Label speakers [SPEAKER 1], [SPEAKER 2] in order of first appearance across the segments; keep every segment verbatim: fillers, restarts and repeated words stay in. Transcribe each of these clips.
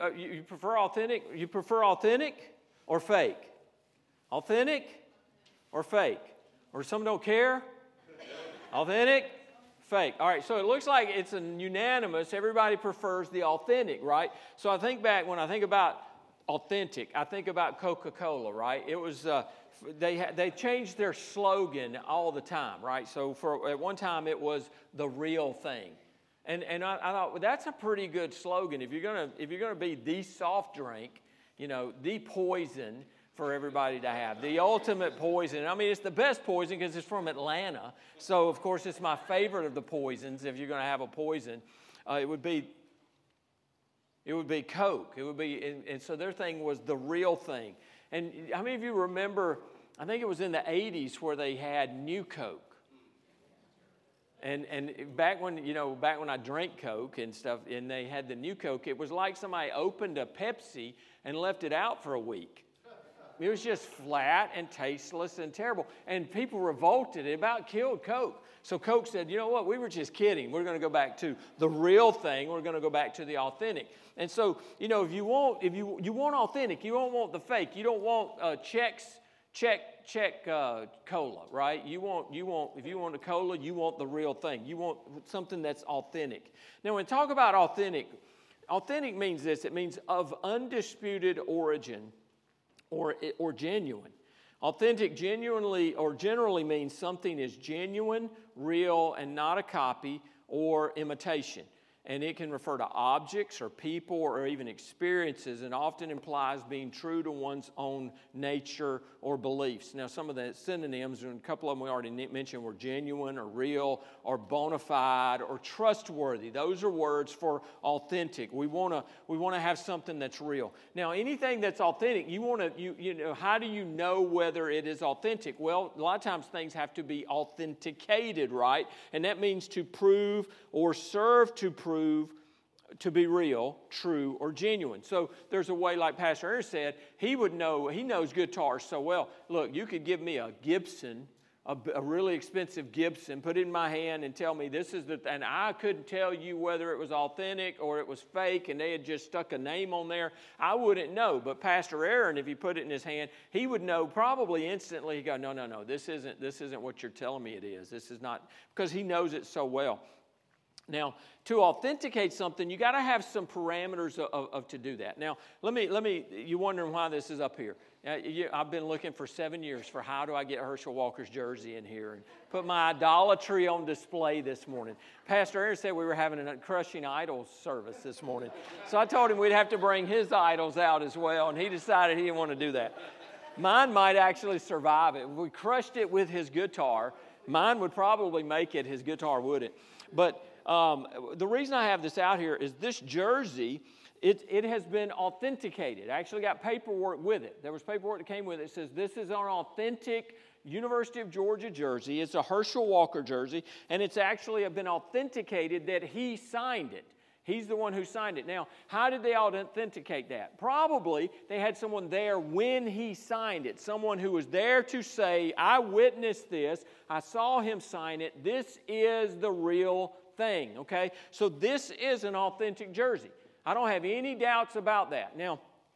[SPEAKER 1] uh, you, you prefer authentic? You prefer authentic or fake? Authentic or fake? Or some don't care? Authentic? Fake. All right, so it looks like it's a unanimous. Everybody prefers the authentic, right? So I think back, when I think about authentic, I think about Coca-Cola, right? It was, uh, they ha- they changed their slogan all the time, right? So for at one time it was the real thing. And and I, I thought, well, that's a pretty good slogan. If you're gonna if you're gonna be the soft drink, you know, the poison for everybody to have, the ultimate poison. I mean, it's the best poison because it's from Atlanta. So of course, it's my favorite of the poisons. If you're gonna have a poison, uh, it would be it would be Coke. It would be, and, and so their thing was the real thing. And how many of you remember? I think it was in the eighties where they had New Coke. And and back when, you know, back when I drank Coke and stuff, and they had the New Coke, it was like somebody opened a Pepsi and left it out for a week. It was just flat and tasteless and terrible. And people revolted. It about killed Coke. So Coke said, you know what, we were just kidding. We're going to go back to the real thing. We're going to go back to the authentic. And so, you know, if you want, if you you want authentic, you don't want the fake. You don't want uh, checks, check, check uh, cola, right? You want, you want, if you want a cola, you want the real thing. You want something that's authentic. Now, when we talk about authentic, authentic means this. It means of undisputed origin or or genuine. Authentic genuinely or generally means something is genuine, real, and not a copy or imitation. And it can refer to objects or people or even experiences, and often implies being true to one's own nature or beliefs. Now, some of the synonyms, and a couple of them we already mentioned, were genuine or real or bona fide or trustworthy. Those are words for authentic. We want to we want to have something that's real. Now, anything that's authentic, you want to you you know how do you know whether it is authentic? Well, a lot of times things have to be authenticated, right? And that means to prove or serve to prove to be real, true, or genuine. So there's a way, like Pastor Aaron said, he would know, he knows guitars so well. Look, you could give me a Gibson, a, a really expensive Gibson, put it in my hand and tell me this is the, and I couldn't tell you whether it was authentic or it was fake and they had just stuck a name on there. I wouldn't know. But Pastor Aaron, if you put it in his hand, he would know probably instantly. He'd go, no, no, no, this isn't, this isn't what you're telling me it is. This is not, because he knows it so well. Now, to authenticate something, you got to have some parameters of, of, of to do that. Now, let me let me. You're wondering why this is up here. Uh, you, I've been looking for seven years for how do I get Herschel Walker's jersey in here and put my idolatry on display this morning. Pastor Aaron said we were having a crushing idols service this morning, so I told him we'd have to bring his idols out as well, and he decided he didn't want to do that. Mine might actually survive it. If we crushed it with his guitar, mine would probably make it. His guitar wouldn't, but. Um, the reason I have this out here is this jersey, it, it has been authenticated. I actually got paperwork with it. There was paperwork that came with it. It says this is an authentic University of Georgia jersey. It's a Herschel Walker jersey, and it's actually been authenticated that he signed it. He's the one who signed it. Now, how did they authenticate that? Probably they had someone there when he signed it, someone who was there to say, I witnessed this, I saw him sign it, this is the real thing, okay? So this is an authentic jersey. I don't have any doubts about that. Now,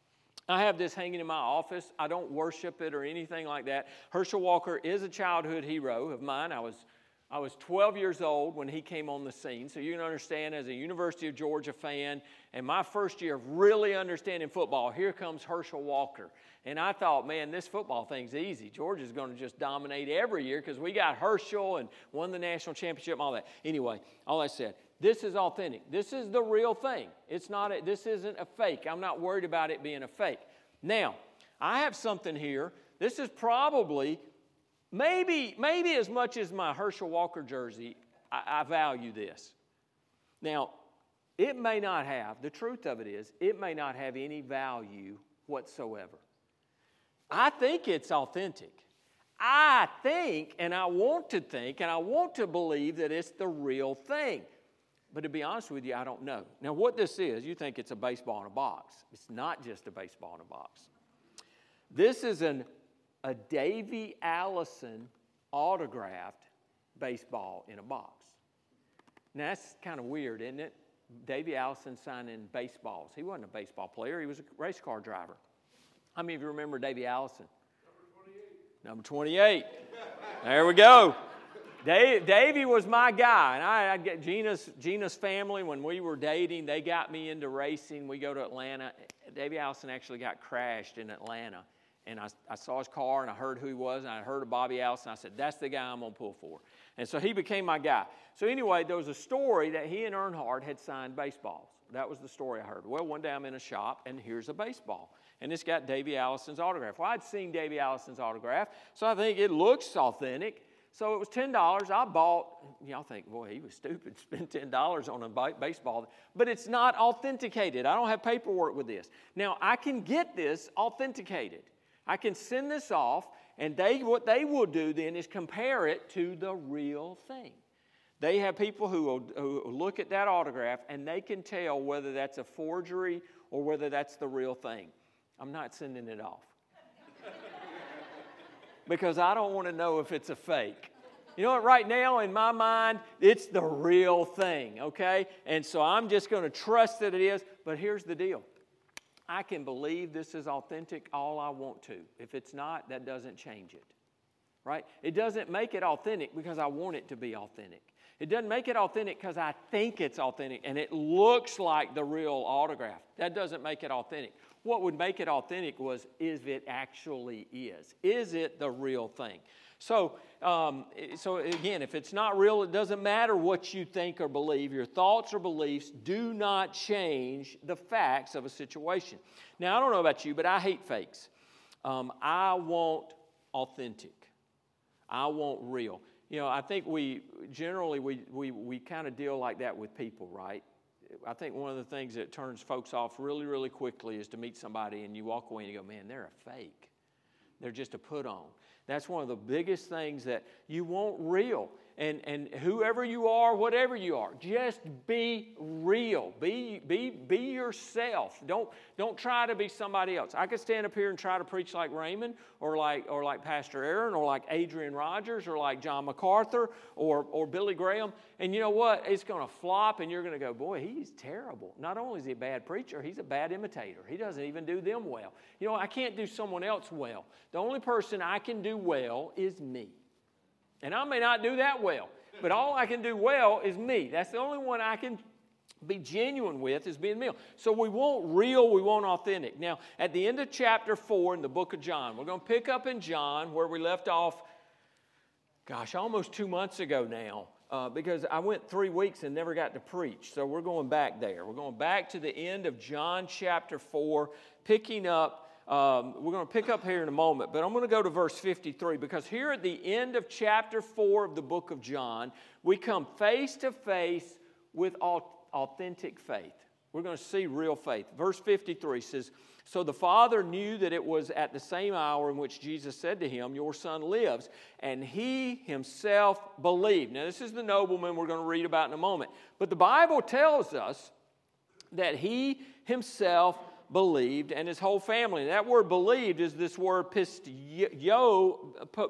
[SPEAKER 1] I have this hanging in my office. I don't worship it or anything like that. Herschel Walker is a childhood hero of mine. I was I was twelve years old when he came on the scene. So you can understand, as a University of Georgia fan, and my first year of really understanding football, here comes Herschel Walker. And I thought, man, this football thing's easy. Georgia's going to just dominate every year because we got Herschel and won the national championship and all that. Anyway, all I said, this is authentic. This is the real thing. It's not. A, this isn't a fake. I'm not worried about it being a fake. Now, I have something here. This is probably... Maybe, maybe as much as my Herschel Walker jersey, I, I value this. Now, it may not have, the truth of it is, it may not have any value whatsoever. I think it's authentic. I think, and I want to think, and I want to believe that it's the real thing. But to be honest with you, I don't know. Now, what this is, you think it's a baseball in a box. It's not just a baseball in a box. This is an a Davey Allison autographed baseball in a box. Now, that's kind of weird, isn't it? Davey Allison signing baseballs. He wasn't a baseball player. He was a race car driver. How many of you remember Davey Allison? Number twenty-eight. There we go. Dave, Davey was my guy, and I, I'd get Gina's, Gina's family, when we were dating, they got me into racing. We go to Atlanta. Davey Allison actually got crashed in Atlanta, and I, I saw his car, and I heard who he was, and I heard of Bobby Allison. I said, that's the guy I'm going to pull for. And so he became my guy. So anyway, there was a story that he and Earnhardt had signed baseballs. That was the story I heard. Well, one day I'm in a shop, and here's a baseball. And it's got Davey Allison's autograph. Well, I'd seen Davey Allison's autograph, so I think it looks authentic. So it was ten dollars. I bought, y'all think, boy, he was stupid to spend ten dollars on a baseball. But it's not authenticated. I don't have paperwork with this. Now, I can get this authenticated. I can send this off, and they what they will do then is compare it to the real thing. They have people who will, who look at that autograph, and they can tell whether that's a forgery or whether that's the real thing. I'm not sending it off. Because I don't want to know if it's a fake. You know what? Right now, in my mind, it's the real thing, okay? And so I'm just going to trust that it is. But here's the deal. I can believe this is authentic all I want to. If it's not, that doesn't change it, right? It doesn't make it authentic because I want it to be authentic. It doesn't make it authentic because I think it's authentic and it looks like the real autograph. That doesn't make it authentic. What would make it authentic was, is it actually is? Is it the real thing? So, um, so again, if it's not real, it doesn't matter what you think or believe. Your thoughts or beliefs do not change the facts of a situation. Now, I don't know about you, but I hate fakes. Um, I want authentic. I want real. You know, I think we generally we we we kind of deal like that with people, right? I think one of the things that turns folks off really, really quickly is to meet somebody and you walk away and you go, man, they're a fake. They're just a put on. That's one of the biggest things that you want real. And and whoever you are, whatever you are, just be real. Be be be yourself. Don't don't try to be somebody else. I could stand up here and try to preach like Raymond, or like or like Pastor Aaron, or like Adrian Rogers, or like John MacArthur, or or Billy Graham. And you know what? It's going to flop, and you're going to go, boy, he's terrible. Not only is he a bad preacher, he's a bad imitator. He doesn't even do them well. You know, I can't do someone else well. The only person I can do well is me. And I may not do that well, but all I can do well is me. That's the only one I can be genuine with, is being me. So we want real, we want authentic. Now, at the end of chapter four in the book of John, we're going to pick up in John where we left off, gosh, almost two months ago now, uh, because I went three weeks and never got to preach. So we're going back there. We're going back to the end of John chapter four, picking up. Um, we're going to pick up here in a moment, but I'm going to go to verse fifty-three, because here at the end of chapter four of the book of John, we come face to face with authentic faith. We're going to see real faith. Verse fifty-three says, so the Father knew that it was at the same hour in which Jesus said to him, your son lives, and he himself believed. Now, this is the nobleman we're going to read about in a moment. But the Bible tells us that he himself believed, and his whole family. And that word believed is this word pisteuo,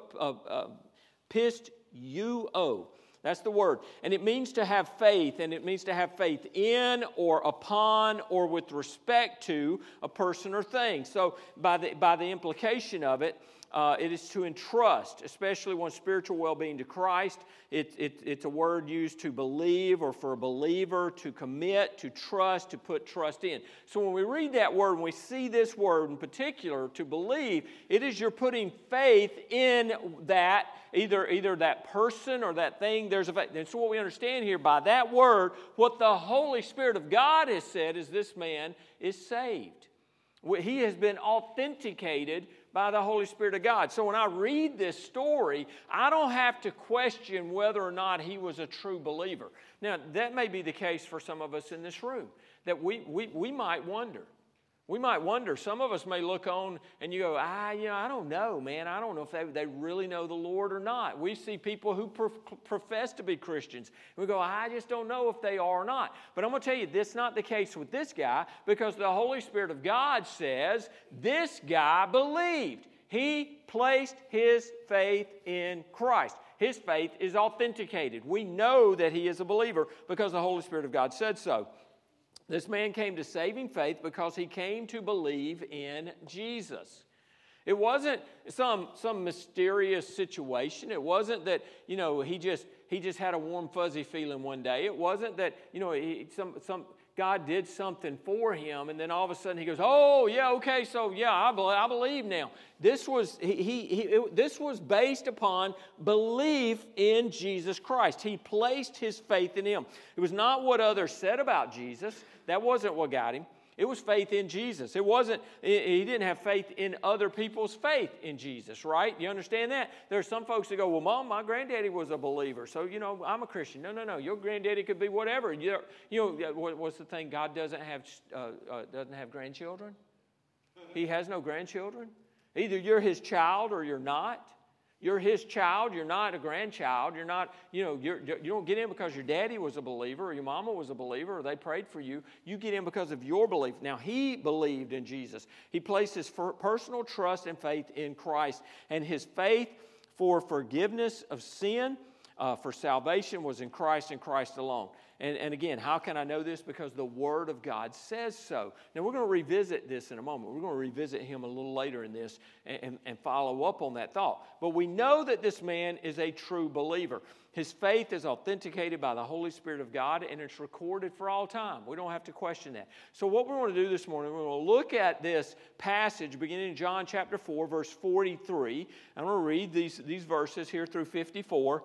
[SPEAKER 1] pisteuo. That's the word. And it means to have faith, and it means to have faith in or upon or with respect to a person or thing. So by the, by the implication of it, Uh, it is to entrust, especially one's spiritual well-being to Christ. It, it, it's a word used to believe, or for a believer to commit, to trust, to put trust in. So when we read that word, when we see this word in particular, to believe, it is you're putting faith in that, either, either that person or that thing. There's a faith. And so what we understand here by that word, what the Holy Spirit of God has said is this man is saved. He has been authenticated by the Holy Spirit of God. So when I read this story, I don't have to question whether or not he was a true believer. Now, that may be the case for some of us in this room, that we we, we might wonder. We might wonder. Some of us may look on and you go, ah, you know, I don't know, man. I don't know if they, they really know the Lord or not. We see people who pro- profess to be Christians. We go, I just don't know if they are or not. But I'm going to tell you, this is not the case with this guy, because the Holy Spirit of God says this guy believed. He placed his faith in Christ. His faith is authenticated. We know that he is a believer because the Holy Spirit of God said so. This man came to saving faith because he came to believe in Jesus. It wasn't some, some mysterious situation. It wasn't that, you know, he just he just had a warm, fuzzy feeling one day. It wasn't that, you know, he, some some God did something for him, and then all of a sudden he goes, oh, yeah, okay, so, yeah, I, be- I believe now. This was, he, he, he, it, this was based upon belief in Jesus Christ. He placed his faith in him. It was not what others said about Jesus. That wasn't what got him. It was faith in Jesus. It wasn't, he didn't have faith in other people's faith in Jesus, right? You understand that? There are some folks that go, well, Mom, my granddaddy was a believer, so, you know, I'm a Christian. No, no, no. Your granddaddy could be whatever. You know, what's the thing? God doesn't have, uh, uh, doesn't have grandchildren. He has no grandchildren. Either you're his child or you're not. You're his child. You're not a grandchild. You're not, you know, you're, you don't get in because your daddy was a believer or your mama was a believer or they prayed for you. You get in because of your belief. Now, he believed in Jesus. He placed his personal trust and faith in Christ. And his faith for forgiveness of sin, uh, for salvation, was in Christ and Christ alone. And, and again, how can I know this? Because the Word of God says so. Now, we're going to revisit this in a moment. We're going to revisit him a little later in this and, and, and follow up on that thought. But we know that this man is a true believer. His faith is authenticated by the Holy Spirit of God, and it's recorded for all time. We don't have to question that. So what we want to do this morning, we're going to look at this passage beginning in John chapter four, verse forty-three. I'm going to read these, these verses here through fifty-four.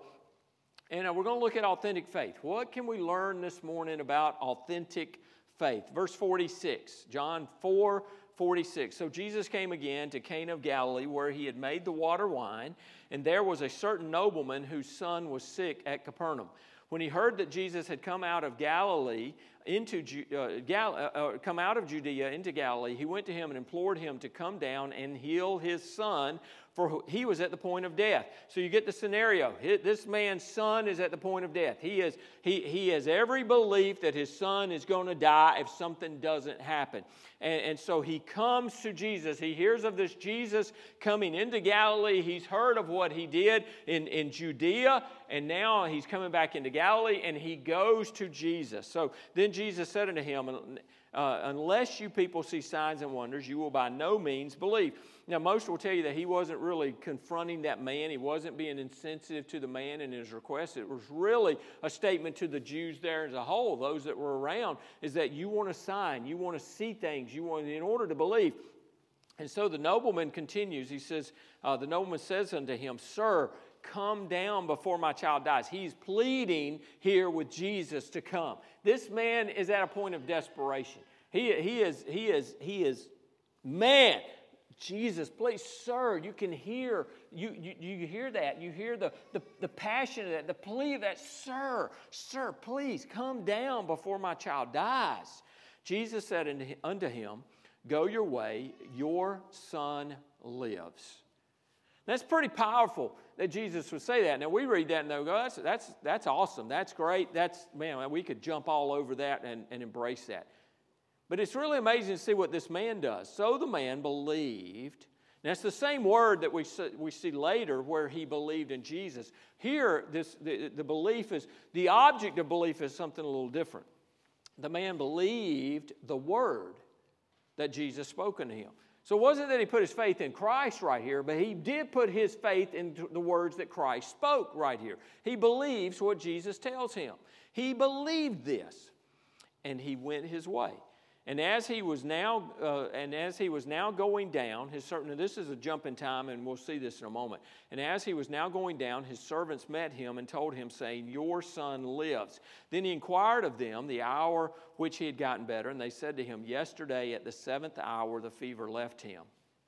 [SPEAKER 1] And we're going to look at authentic faith. What can we learn this morning about authentic faith? Verse forty-six, John four forty-six. So Jesus came again to Cana of Galilee, where he had made the water wine, and there was a certain nobleman whose son was sick at Capernaum. When he heard that Jesus had come out of Galilee into uh, Gal- uh, come out of Judea into Galilee, he went to him and implored him to come down and heal his son, for he was at the point of death. So you get the scenario. This man's son is at the point of death. He is he he has every belief that his son is going to die if something doesn't happen. And, and so he comes to Jesus. He hears of this Jesus coming into Galilee. He's heard of what he did in, in Judea, and now he's coming back into Galilee, and he goes to Jesus. So then Jesus said unto him, Uh, unless you people see signs and wonders, you will by no means believe. Now, most will tell you that he wasn't really confronting that man. He wasn't being insensitive to the man in his request. It was really a statement to the Jews there as a whole, those that were around, is that you want a sign. You want to see things. You want, in order to believe. And so the nobleman continues. He says, uh, the nobleman says unto him, Sir, come down before my child dies. He's pleading here with Jesus to come. This man is at a point of desperation. He, he is, he is, he is, man, Jesus, please, sir, you can hear, you, you, you hear that. You hear the, the, the passion of that, the plea of that, sir, sir, please come down before my child dies. Jesus said unto him, Go your way, your son lives. That's pretty powerful that Jesus would say that. Now, we read that and they go, that's, that's, that's awesome. That's great. That's, man, we could jump all over that and, and embrace that. But it's really amazing to see what this man does. So the man believed. Now, it's the same word that we see, we see later where he believed in Jesus. Here, this the, the belief is, the object of belief is something a little different. The man believed the word that Jesus spoke unto him. So it wasn't that he put his faith in Christ right here, but he did put his faith in the words that Christ spoke right here. He believes what Jesus tells him. He believed this, and he went his way. And as he was now, uh, and as he was now going down, his certain. This is a jump in time, and we'll see this in a moment. And as he was now going down, his servants met him and told him, saying, Your son lives. Then he inquired of them the hour which he had gotten better, and they said to him, Yesterday at the seventh hour the fever left him.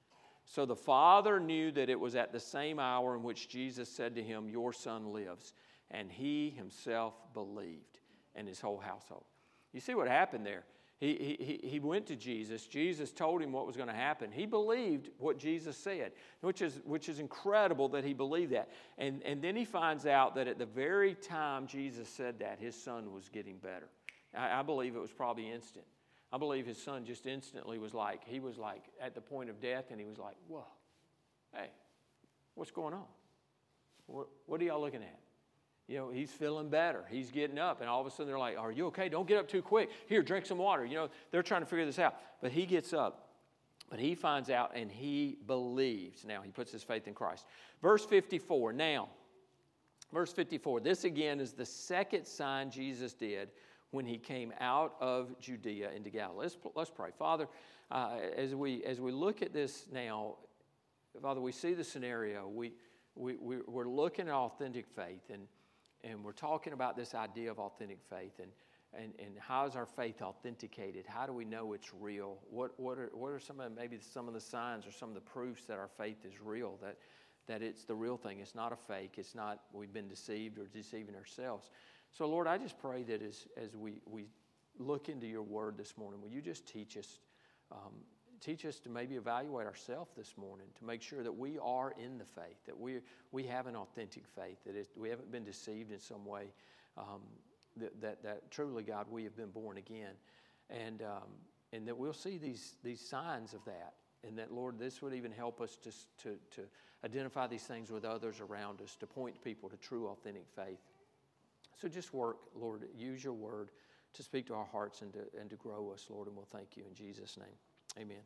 [SPEAKER 1] So the father knew that it was at the same hour in which Jesus said to him, Your son lives. And he himself believed, and his whole household. You see what happened there? He, he, he went to Jesus. Jesus told him what was going to happen. He believed what Jesus said, which is, which is incredible that he believed that. And, and then he finds out that at the very time Jesus said that, his son was getting better. I, I believe it was probably instant. I believe his son just instantly was like, he was like at the point of death, and he was like, whoa, hey, what's going on? What, what are y'all looking at? You know, he's feeling better. He's getting up. And all of a sudden they're like, are you okay? Don't get up too quick. Here, drink some water. You know, they're trying to figure this out. But he gets up. But he finds out and he believes. Now, he puts his faith in Christ. Verse fifty-four. Now, verse fifty-four. This again is the second sign Jesus did when he came out of Judea into Galilee. Let's, let's pray. Father, uh, as we as we look at this now, Father, we see the scenario. We, we, we, we're looking at authentic faith, and, and we're talking about this idea of authentic faith, and, and, and how is our faith authenticated? How do we know it's real? What, what, are, what are some of maybe some of the signs or some of the proofs that our faith is real, that, that it's the real thing? It's not a fake. It's not we've been deceived or deceiving ourselves. So, Lord, I just pray that as, as we, we look into your word this morning, will you just teach us, um, teach us to maybe evaluate ourselves this morning, to make sure that we are in the faith, that we, we have an authentic faith, that it, we haven't been deceived in some way, um, that, that, that truly, God, we have been born again. And, um, and that we'll see these, these signs of that. And that, Lord, this would even help us to, to, to identify these things with others around us, to point people to true, authentic faith. So just work, Lord, use your word to speak to our hearts and to, and to grow us, Lord, and we'll thank you in Jesus' name. Amen.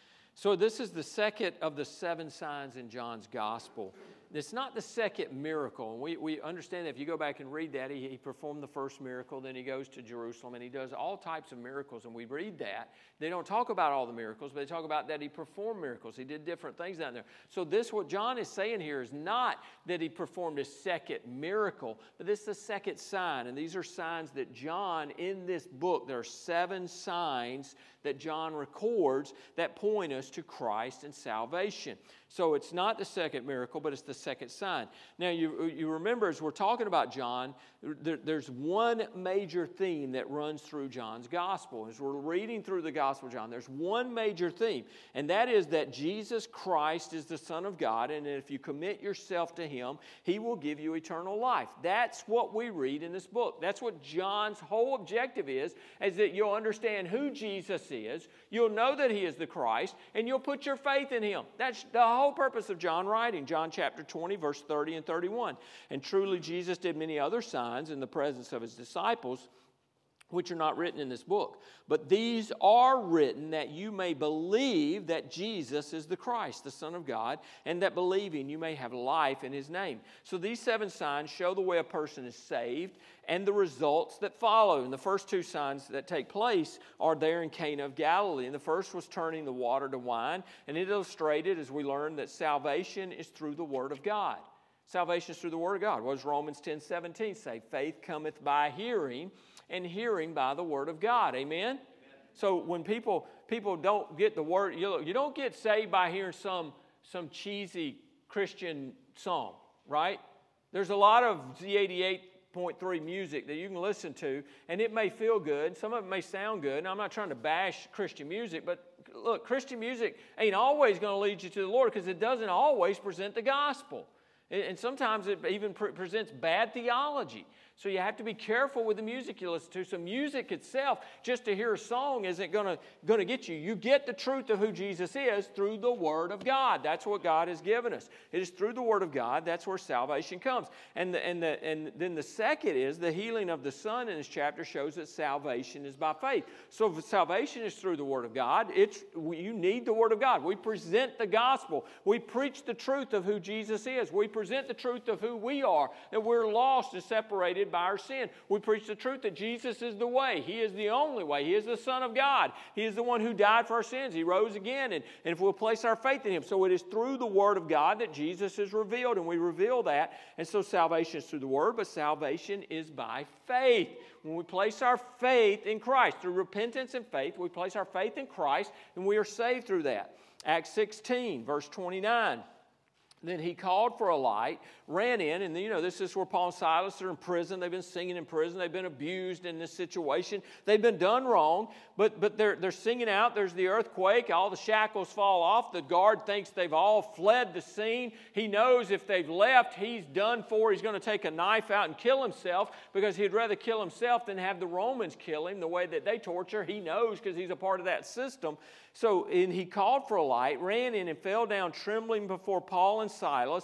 [SPEAKER 1] So this is the second of the seven signs in John's gospel. It's not the second miracle. And we, we understand that if you go back and read that, he, he performed the first miracle, then he goes to Jerusalem, and he does all types of miracles. And we read that. They don't talk about all the miracles, but they talk about that he performed miracles. He did different things down there. So this, what John is saying here, is not that he performed a second miracle, but this is the second sign. And these are signs that John, in this book, there are seven signs that John records that point us to Christ and salvation. So it's not the second miracle, but it's the second sign. Now, you, you remember, as we're talking about John, there, there's one major theme that runs through John's gospel. As we're reading through the gospel of John, there's one major theme, and that is that Jesus Christ is the Son of God, and if you commit yourself to Him, He will give you eternal life. That's what we read in this book. That's what John's whole objective is, is that you'll understand who Jesus is, you'll know that He is the Christ, and you'll put your faith in Him. That's the whole purpose of John writing. John chapter twenty, verse thirty and thirty-one. And truly Jesus did many other signs in the presence of His disciples, which are not written in this book. But these are written that you may believe that Jesus is the Christ, the Son of God, and that believing you may have life in His name. So these seven signs show the way a person is saved and the results that follow. And the first two signs that take place are there in Cana of Galilee. And the first was turning the water to wine. And it illustrated, as we learned, that salvation is through the Word of God. Salvation is through the Word of God. What does Romans ten seventeen say? Faith cometh by hearing, and hearing by the Word of God. Amen? Amen. So when people people don't get the Word, you, you don't get saved by hearing some, some cheesy Christian song, right? There's a lot of Z eighty-eight point three music that you can listen to, and it may feel good. Some of it may sound good. And I'm not trying to bash Christian music, but look, Christian music ain't always going to lead you to the Lord, because it doesn't always present the gospel. And sometimes it even pre- presents bad theology. So you have to be careful with the music you listen to. So music itself, just to hear a song, isn't going to going to get you. You get the truth of who Jesus is through the Word of God. That's what God has given us. It is through the Word of God. That's where salvation comes. And the, and the, and then the second is the healing of the son in this chapter shows that salvation is by faith. So if salvation is through the Word of God, it's you need the Word of God. We present the gospel. We preach the truth of who Jesus is. We present the truth of who we are, that we're lost and separated by our sin. We preach the truth that Jesus is the way. He is the only way. He is the Son of God. He is the one who died for our sins. He rose again, and, and if we'll place our faith in Him. So it is through the Word of God that Jesus is revealed, and we reveal that. And so salvation is through the Word, but salvation is by faith. When we place our faith in Christ, through repentance and faith, we place our faith in Christ, and we are saved through that. Acts sixteen, verse twenty-nine. Then he called for a light, ran in, and you know, this is where Paul and Silas are in prison. They've been singing in prison. They've been abused in this situation. They've been done wrong, but, but they're, they're singing out. There's the earthquake. All the shackles fall off. The guard thinks they've all fled the scene. He knows if they've left, he's done for. He's going to take a knife out and kill himself, because he'd rather kill himself than have the Romans kill him the way that they torture. He knows, because he's a part of that system. So and he called for a light, ran in, and fell down trembling before Paul and Silas.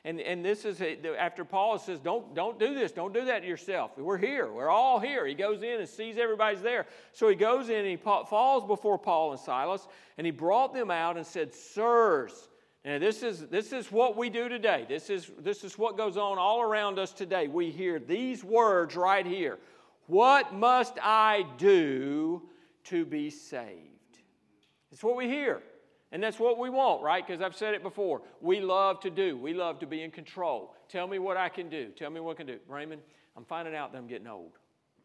[SPEAKER 1] And, and this is, a, after Paul says, don't, don't do this, don't do that to yourself. We're here, we're all here. He goes in and sees everybody's there. So he goes in and he falls before Paul and Silas, and he brought them out and said, sirs, now this is, this is what we do today. This is, this is what goes on all around us today. We hear these words right here. What must I do to be saved? It's what we hear. And that's what we want, right? Because I've said it before. We love to do. We love to be in control. Tell me what I can do. Tell me what I can do. Raymond, I'm finding out that I'm getting old.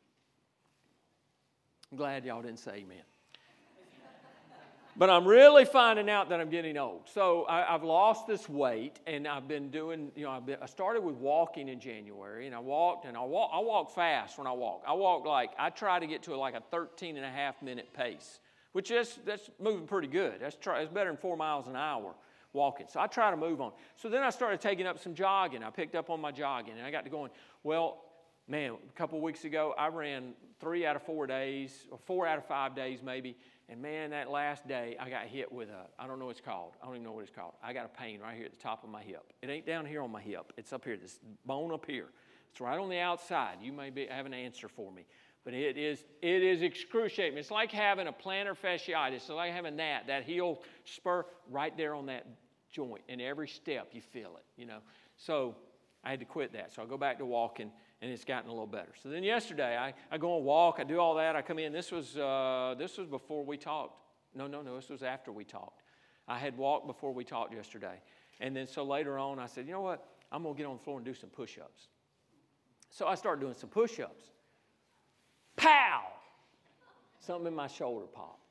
[SPEAKER 1] I'm glad y'all didn't say amen. But I'm really finding out that I'm getting old. So I, I've lost this weight, and I've been doing, you know, I've been, I started with walking in January, and I walked, and I walk, I walk fast when I walk. I walk like, I try to get to like a thirteen and a half minute pace. Which is, that's moving pretty good. That's, try, that's better than four miles an hour walking. So I try to move on. So then I started taking up some jogging. I picked up on my jogging, and I got to going, well, man, a couple of weeks ago, I ran three out of four days, or four out of five days maybe, and man, that last day, I got hit with a, I don't know what it's called. I don't even know what it's called. I got a pain right here at the top of my hip. It ain't down here on my hip. It's up here, this bone up here. It's right on the outside. You may be, have an answer for me. But it is, it is excruciating. It's like having a plantar fasciitis. It's like having that, that heel spur right there on that joint. And every step you feel it, you know. So I had to quit that. So I go back to walking, and it's gotten a little better. So then yesterday, I, I go and walk. I do all that. I come in. This was, uh, this was before we talked. No, no, no. This was after we talked. I had walked before we talked yesterday. And then so later on, I said, you know what? I'm going to get on the floor and do some push-ups. So I started doing some push-ups. Pow! Something in my shoulder popped.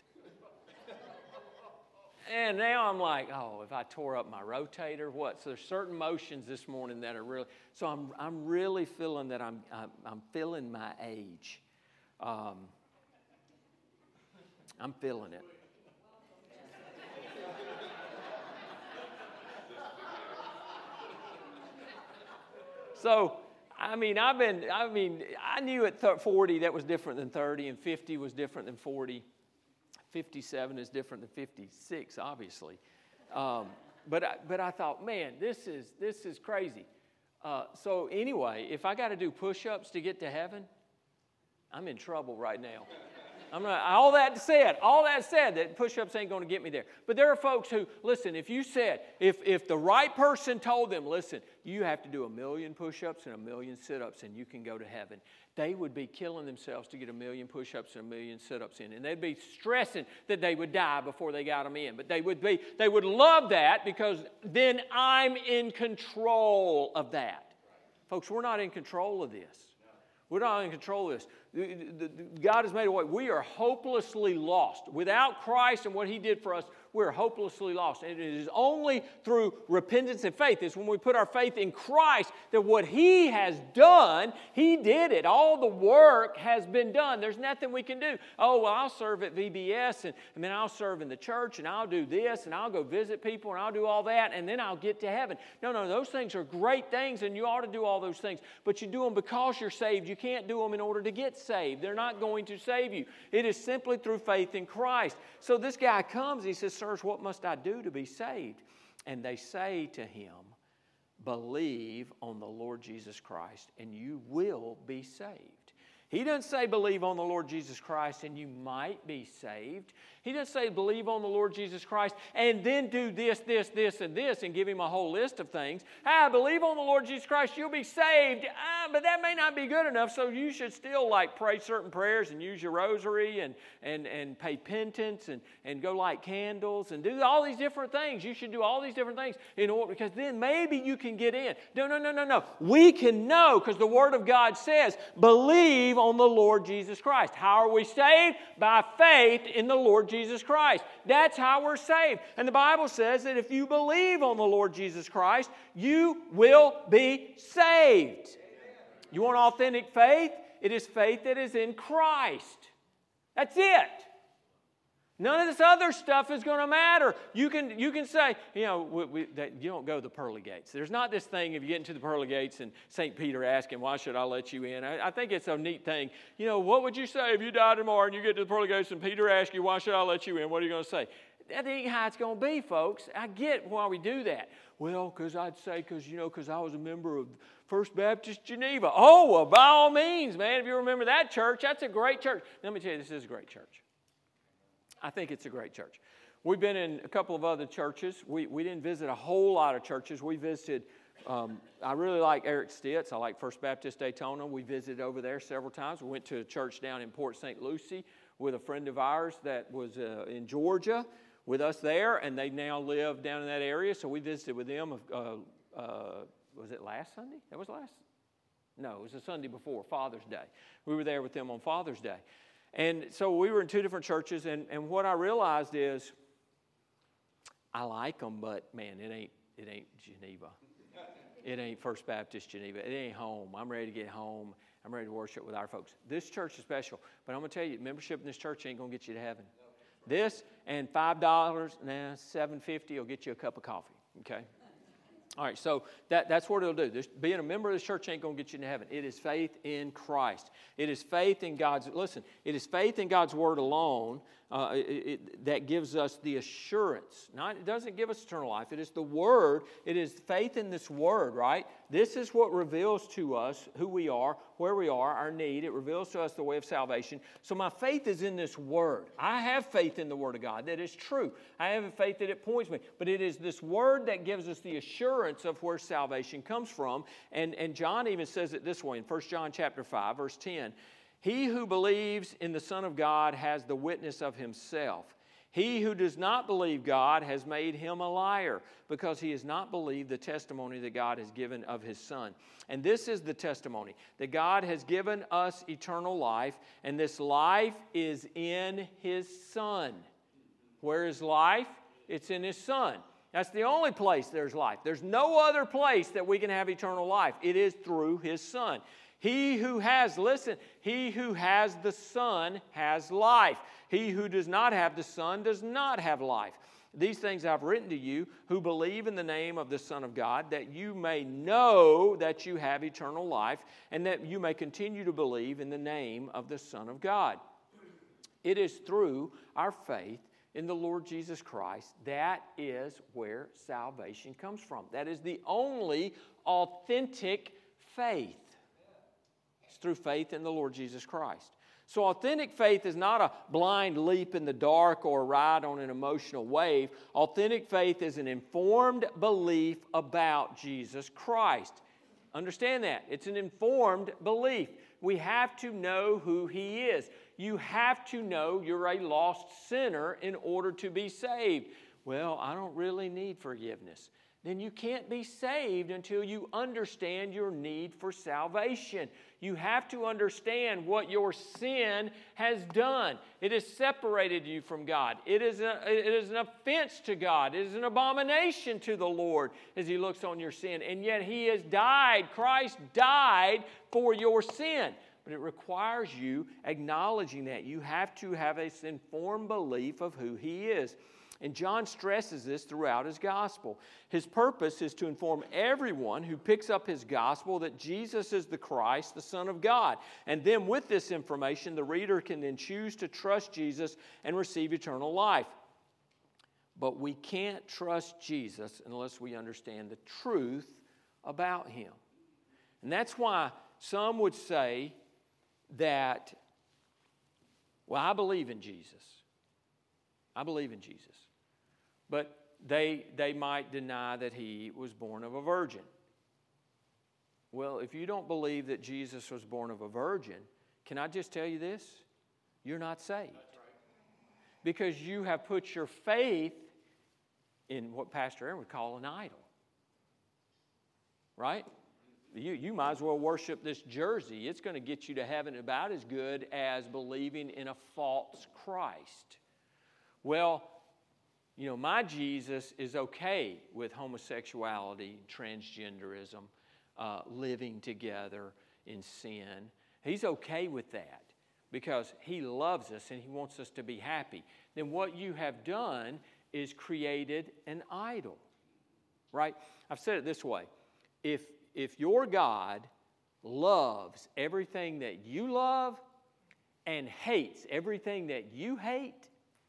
[SPEAKER 1] And now I'm like, oh, if I tore up my rotator, what? So there's certain motions this morning that are really, so I'm I'm really feeling that I'm I'm, I'm feeling my age. Um, I'm feeling it. So, I mean, I've been, I mean, I knew at forty that was different than thirty, and fifty was different than forty. fifty-seven is different than fifty-six, obviously. Um, but, I, but I thought, man, this is, this is crazy. Uh, so anyway, if I got to do push-ups to get to heaven, I'm in trouble right now. I'm not, all that said, all that said, that push-ups ain't going to get me there. But there are folks who, listen, if you said, if, if the right person told them, listen, you have to do a million push-ups and a million sit-ups and you can go to heaven, they would be killing themselves to get a million push-ups and a million sit-ups in. And they'd be stressing that they would die before they got them in. But they would be, they would love that because then I'm in control of that. Folks, we're not in control of this. We're not in control of this. God has made a way. We are hopelessly lost. Without Christ and what He did for us, we're hopelessly lost. And it is only through repentance and faith. It's when we put our faith in Christ that what He has done, He did it. All the work has been done. There's nothing we can do. Oh, well, I'll serve at V B S, and, and then I'll serve in the church, and I'll do this, and I'll go visit people, and I'll do all that, and then I'll get to heaven. No, no, those things are great things, and you ought to do all those things. But you do them because you're saved. You can't do them in order to get saved. They're not going to save you. It is simply through faith in Christ. So this guy comes, he says, sirs, what must I do to be saved? And they say to him, believe on the Lord Jesus Christ, and you will be saved. He doesn't say believe on the Lord Jesus Christ and you might be saved. He doesn't say believe on the Lord Jesus Christ and then do this, this, this, and this and give him a whole list of things. Ah, believe on the Lord Jesus Christ, you'll be saved. Ah, but that may not be good enough, so you should still like pray certain prayers and use your rosary and, and, and pay penance and, and go light candles and do all these different things. You should do all these different things in order, because then maybe you can get in. No, no, no, no, no. We can know because the Word of God says believe on the Lord Jesus Christ. How are we saved? By faith in the Lord Jesus Christ. That's how we're saved. And the Bible says that if you believe on the Lord Jesus Christ, you will be saved. You want authentic faith? It is faith that is in Christ. That's it. None of this other stuff is going to matter. You can, you can say, you know, we, we, that you don't go to the pearly gates. There's not this thing if you get into the pearly gates and Saint Peter asking, why should I let you in? I, I think it's a neat thing. You know, what would you say if you died tomorrow and you get to the pearly gates and Peter asks you, why should I let you in? What are you going to say? that ain't how it's going to be, folks. I get why we do that. Well, because I'd say, because, you know, because I was a member of First Baptist Geneva. Oh, well, by all means, man, if you remember that church, that's a great church. Let me tell you, this is a great church. I think it's a great church. We've been in a couple of other churches. We, we didn't visit a whole lot of churches. We visited, um, I really like Eric Stitz. I like First Baptist Daytona. We visited over there several times. We went to a church down in Port Saint Lucie with a friend of ours that was uh, in Georgia with us there, and they now live down in that area. So we visited with them. Uh, uh, was it last Sunday? That was last? No, it was the Sunday before, Father's Day. We were there with them on Father's Day. And so we were in two different churches, and, and what I realized is, I like them, but man, it ain't it ain't Geneva. It ain't First Baptist Geneva. It ain't home. I'm ready to get home. I'm ready to worship with our folks. This church is special, but I'm going to tell you, membership in this church ain't going to get you to heaven. This and five dollars, nah, seven fifty will get you a cup of coffee, okay? All right, so that, that's what it'll do. This, being a member of this church ain't going to get you into heaven. It is faith in Christ. It is faith in God's, listen, it is faith in God's Word alone uh, it, it, that gives us the assurance. Not, it doesn't give us eternal life. It is the Word. It is faith in this Word, right? This is what reveals to us who we are, where we are, our need. It reveals to us the way of salvation. So my faith is in this Word. I have faith in the Word of God. That is true. I have faith that it points me. But it is this Word that gives us the assurance of where salvation comes from. And, and John even says it this way in First John chapter five, verse ten. He who believes in the Son of God has the witness of himself. He who does not believe God has made him a liar, because he has not believed the testimony that God has given of his Son. And this is the testimony, that God has given us eternal life, and this life is in his Son. Where is life? It's in his Son. That's the only place there's life. There's no other place that we can have eternal life. It is through his Son. He who has, listen, he who has the Son has life. He who does not have the Son does not have life. These things I've written to you who believe in the name of the Son of God, that you may know that you have eternal life, and that you may continue to believe in the name of the Son of God. It is through our faith in the Lord Jesus Christ. That is where salvation comes from. That is the only authentic faith. It's through faith in the Lord Jesus Christ. So authentic faith is not a blind leap in the dark or a ride on an emotional wave. Authentic faith is an informed belief about Jesus Christ. Understand that. It's an informed belief. We have to know who He is. You have to know you're a lost sinner in order to be saved. Well, I don't really need forgiveness. Then you can't be saved until you understand your need for salvation. You have to understand what your sin has done. It has separated you from God. It is, a, it is an offense to God. It is an abomination to the Lord as He looks on your sin. And yet He has died. Christ died for your sin. But it requires you acknowledging that. You have to have an informed belief of who He is. And John stresses this throughout his gospel. His purpose is to inform everyone who picks up his gospel that Jesus is the Christ, the Son of God. And then with this information, the reader can then choose to trust Jesus and receive eternal life. But we can't trust Jesus unless we understand the truth about Him. And that's why some would say that, well, I believe in Jesus. I believe in Jesus. But they, they might deny that He was born of a virgin. Well, if you don't believe that Jesus was born of a virgin, can I just tell you this? You're not saved. That's right. Because you have put your faith in what Pastor Aaron would call an idol. Right? You, you might as well worship this jersey. It's going to get you to heaven about as good as believing in a false Christ. Well, you know, my Jesus is okay with homosexuality, transgenderism, uh, living together in sin. He's okay with that because He loves us and He wants us to be happy. Then what you have done is created an idol, right? I've said it this way. If, if your God loves everything that you love and hates everything that you hate,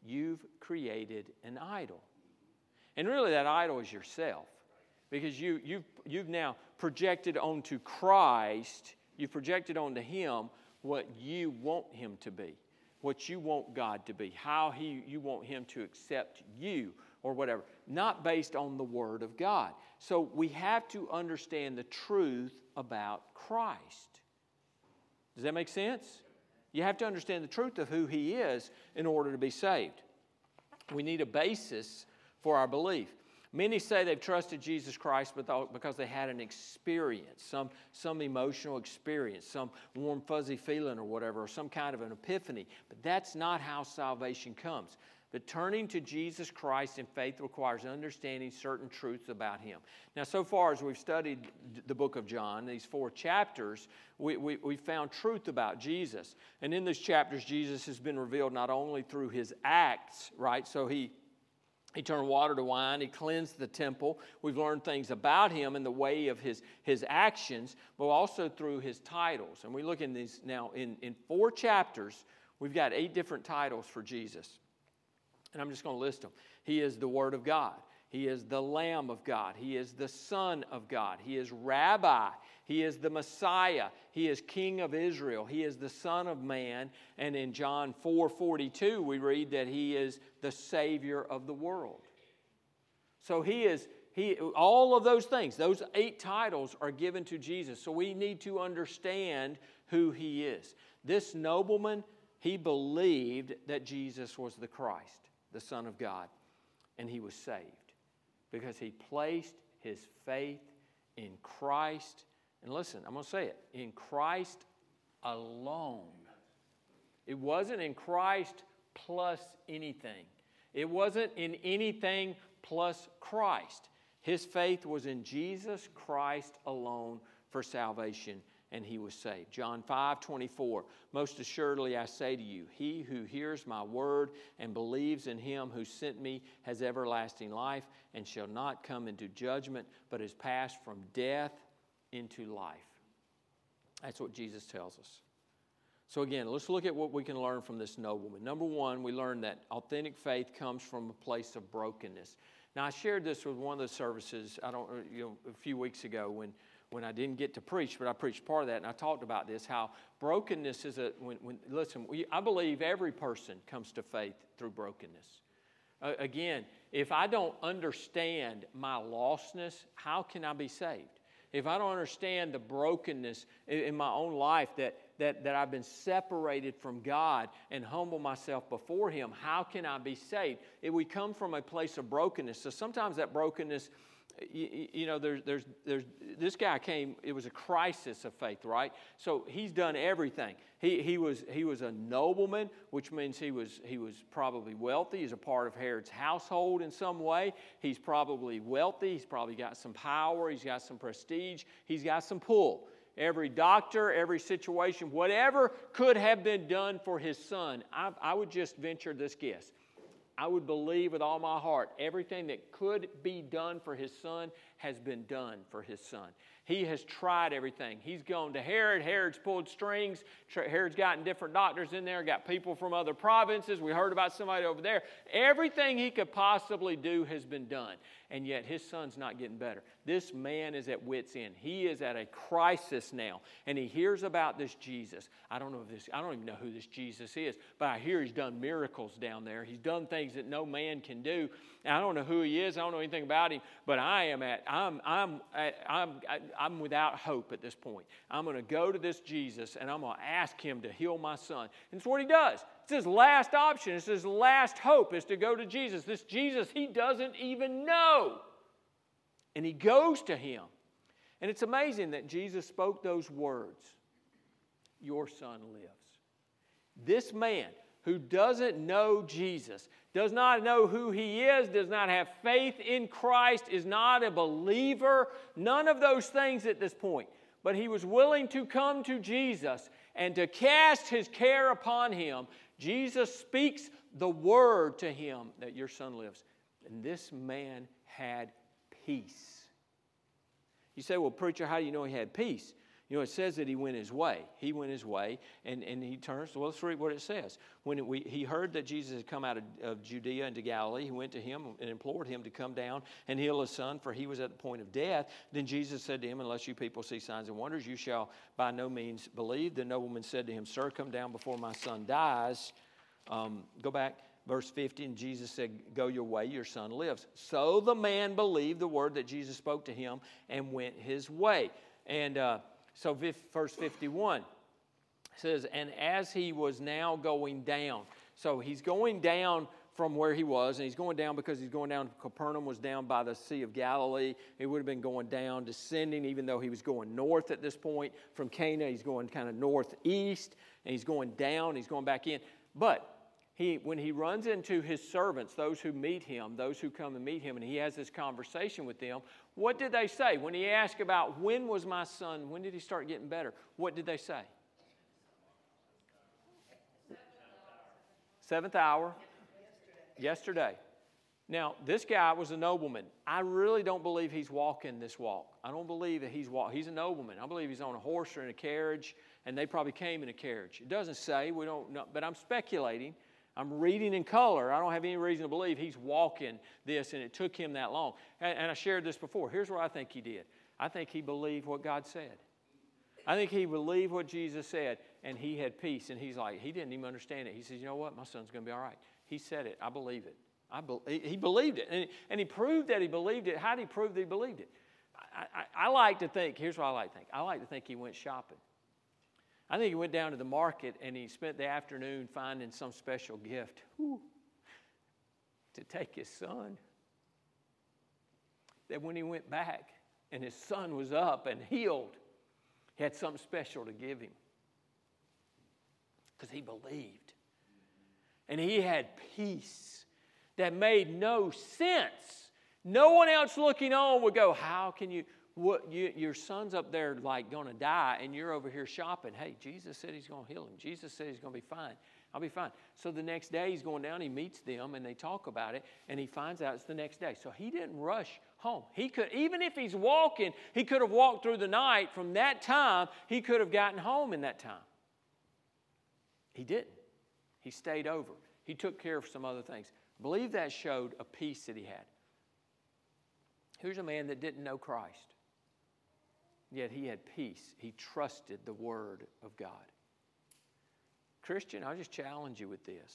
[SPEAKER 1] you've created an idol. And really that idol is yourself. Because you, you've, you've now projected onto Christ, you've projected onto Him what you want Him to be, what you want God to be, how he, you want Him to accept you or whatever, not based on the Word of God. So we have to understand the truth about Christ. Does that make sense? You have to understand the truth of who He is in order to be saved. We need a basis for our belief. Many say they've trusted Jesus Christ because they had an experience, some, some emotional experience, some warm, fuzzy feeling or whatever, or some kind of an epiphany. But that's not how salvation comes. But turning to Jesus Christ in faith requires understanding certain truths about Him. Now, so far as we've studied the book of John, these four chapters, we, we, we found truth about Jesus. And in these chapters, Jesus has been revealed not only through His acts, right? So He... He turned water to wine. He cleansed the temple. We've learned things about Him in the way of His, his actions, but also through His titles. And we look in these now, in, in four chapters, we've got eight different titles for Jesus. And I'm just going to list them. He is the Word of God. He is the Lamb of God. He is the Son of God. He is Rabbi. He is the Messiah. He is King of Israel. He is the Son of Man. And in John four forty-two, we read that He is the Savior of the world. So He is, he, all of those things, those eight titles are given to Jesus. So we need to understand who He is. This nobleman, he believed that Jesus was the Christ, the Son of God, and he was saved because he placed his faith in Christ. And listen, I'm going to say it, in Christ alone. It wasn't in Christ plus anything. It wasn't in anything plus Christ. His faith was in Jesus Christ alone for salvation, and he was saved. John five twenty-four, most assuredly I say to you, he who hears my word and believes in Him who sent me has everlasting life and shall not come into judgment, but is passed from death into life. That's what Jesus tells us. So again, let's look at what we can learn from this nobleman. Number one, we learn that authentic faith comes from a place of brokenness. Now, I shared this with one of the services, I don't, you know, a few weeks ago when, when I didn't get to preach, but I preached part of that, and I talked about this, how brokenness is a, when, when listen, we, I believe every person comes to faith through brokenness. Uh, again, if I don't understand my lostness, how can I be saved? If I don't understand the brokenness in my own life, that, that, that I've been separated from God and humble myself before Him, how can I be saved? If we come from a place of brokenness. So sometimes that brokenness, you, you know, there's, there's, there's, this guy came, it was a crisis of faith, right? So he's done everything. He, he, was, he was a nobleman, which means he was, he was probably wealthy. He's a part of Herod's household in some way. He's probably wealthy. He's probably got some power. He's got some prestige. He's got some pull. Every doctor, every situation, whatever could have been done for his son, I, I would just venture this guess. I would believe with all my heart everything that could be done for his son has been done for his son. He has tried everything. He's gone to Herod. Herod's pulled strings. Herod's gotten different doctors in there, got people from other provinces. We heard about somebody over there. Everything he could possibly do has been done. And yet his son's not getting better. This man is at wit's end. He is at a crisis now. And he hears about this Jesus. I don't know if this, I don't even know who this Jesus is, but I hear he's done miracles down there. He's done things that no man can do. And I don't know who he is. I don't know anything about him. But I am at, I'm, I'm, I'm, I'm without hope at this point. I'm going to go to this Jesus and I'm going to ask Him to heal my son. And it's what he does. It's his last option. It's his last hope is to go to Jesus. This Jesus he doesn't even know. And he goes to Him. And it's amazing that Jesus spoke those words. Your son lives. This man who doesn't know Jesus, does not know who He is, does not have faith in Christ, is not a believer, none of those things at this point. But he was willing to come to Jesus and to cast his care upon Him. Jesus speaks the word to him that your son lives. And this man had peace. You say, well, preacher, how do you know he had peace? You know, it says that he went his way. He went his way, and, and he turns. Well, let's read what it says. When it, we, he heard that Jesus had come out of, of Judea into Galilee, he went to him and implored him to come down and heal his son, for he was at the point of death. Then Jesus said to him, unless you people see signs and wonders, you shall by no means believe. The nobleman said to him, Sir, come down before my son dies. Um, go back. Verse fifty, and Jesus said, go your way, your son lives. So the man believed the word that Jesus spoke to him and went his way. And uh, so verse fifty-one says, and as he was now going down. So he's going down from where he was, and he's going down because he's going down. Capernaum was down by the Sea of Galilee. He would have been going down, descending, even though he was going north at this point. From Cana, he's going kind of northeast, and he's going down, he's going back in. But He, when he runs into his servants, those who meet him, those who come and meet him, and he has this conversation with them, what did they say? When he asked about when was my son, when did he start getting better, what did they say? Seventh hour. Yesterday. Now, this guy was a nobleman. I really don't believe he's walking this walk. I don't believe that he's walking. He's a nobleman. I believe he's on a horse or in a carriage, and they probably came in a carriage. It doesn't say. We don't know, but I'm speculating. I'm reading in color. I don't have any reason to believe he's walking this, and it took him that long. And, and I shared this before. Here's what I think he did. I think he believed what God said. I think he believed what Jesus said, and he had peace. And he's like, he didn't even understand it. He says, you know what? My son's going to be all right. He said it. I believe it. I be, he believed it. And, and he proved that he believed it. How did he prove that he believed it? I, I, I like to think, here's what I like to think. I like to think he went shopping. I think he went down to the market and he spent the afternoon finding some special gift whew, to take his son. That when he went back and his son was up and healed, he had something special to give him. Because he believed. And he had peace that made no sense. No one else looking on would go, how can you... What you, your son's up there like going to die, and you're over here shopping. Hey, Jesus said he's going to heal him. Jesus said he's going to be fine. I'll be fine. So the next day he's going down. He meets them, and they talk about it, and he finds out it's the next day. So he didn't rush home. He could, even if he's walking, he could have walked through the night. From that time, he could have gotten home in that time. He didn't. He stayed over. He took care of some other things. I believe that showed a peace that he had. Here's a man that didn't know Christ. Yet he had peace. He trusted the Word of God. Christian, I just challenge you with this.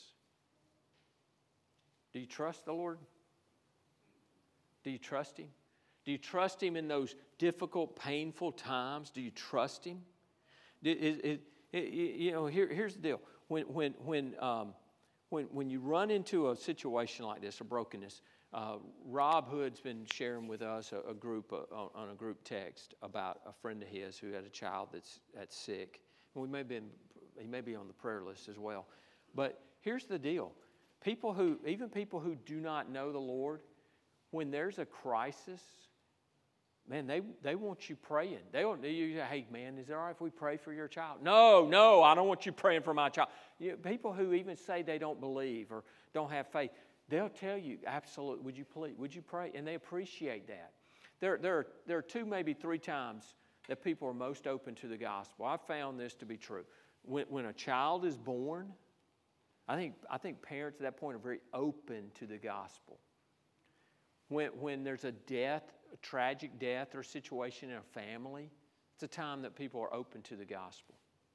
[SPEAKER 1] Do you trust the Lord? Do you trust Him? Do you trust Him in those difficult, painful times? Do you trust Him? It, it, it, you know, here, here's the deal. When, when, when, um, when, when you run into a situation like this, a brokenness, Uh, Rob Hood's been sharing with us a, a group uh, on, on a group text about a friend of his who had a child that's that's sick. And we may be in, he may be on the prayer list as well. But here's the deal: people who, even people who do not know the Lord, when there's a crisis, man, they they want you praying. They want you say, "Hey, man, is it all right if we pray for your child?" No, no, I don't want you praying for my child. You know, people who even say they don't believe or don't have faith. They'll tell you, absolutely, would you please, would you pray? And they appreciate that. There, there, are, there are two, maybe three times that people are most open to the gospel. I've found this to be true. When, when a child is born, I think, I think parents at that point are very open to the gospel. When, when there's a death, a tragic death or situation in a family, it's a time that people are open to the gospel.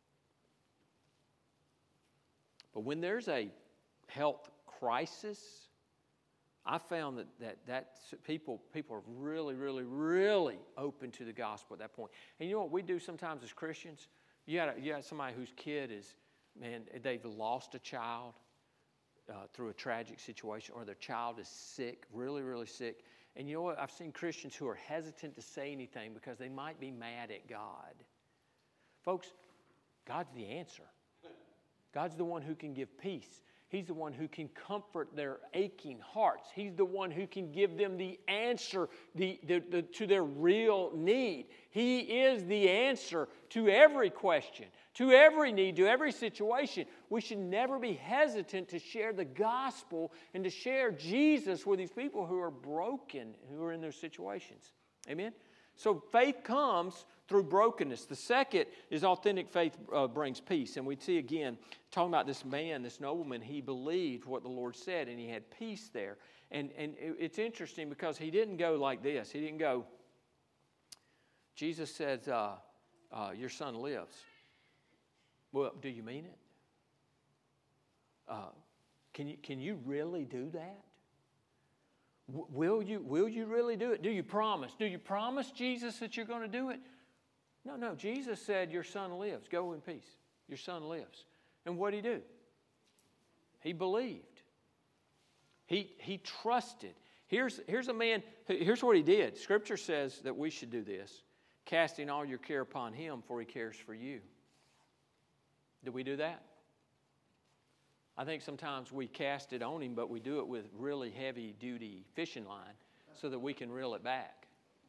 [SPEAKER 1] But when there's a health crisis, I found that that that people people are really, really, really open to the gospel at that point. And you know what we do sometimes as Christians? You got you got somebody whose kid is, man, they've lost a child uh, through a tragic situation, or their child is sick, really, really sick. And you know what? I've seen Christians who are hesitant to say anything because they might be mad at God. Folks, God's the answer. God's the one who can give peace. He's the one who can comfort their aching hearts. He's the one who can give them the answer the, the, the, to their real need. He is the answer to every question, to every need, to every situation. We should never be hesitant to share the gospel and to share Jesus with these people who are broken, who are in their situations. Amen? So faith comes through brokenness. The second is authentic faith uh, brings peace. And we see again, talking about this man, this nobleman, he believed what the Lord said and he had peace there. And, and it's interesting because he didn't go like this. He didn't go, Jesus says, uh, uh, your son lives. Well, do you mean it? Uh, can you, can you really do that? W- will you, will you really do it? Do you promise? Do you promise Jesus that you're going to do it? No, no. Jesus said, your son lives. Go in peace. Your son lives. And what did he do? He believed. He, he trusted. Here's, here's a man, here's what he did. Scripture says that we should do this. Casting all your care upon him, for he cares for you. Do we do that? I think sometimes we cast it on him, but we do it with really heavy-duty fishing line so that we can reel it back.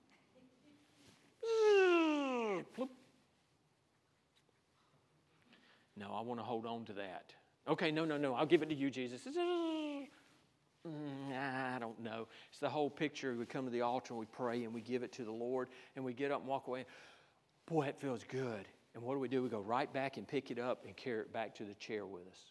[SPEAKER 1] No, I want to hold on to that. Okay, no, no, no. I'll give it to you, Jesus. I don't know. It's the whole picture. We come to the altar and we pray and we give it to the Lord and we get up and walk away. Boy, it feels good. And what do we do? We go right back and pick it up and carry it back to the chair with us.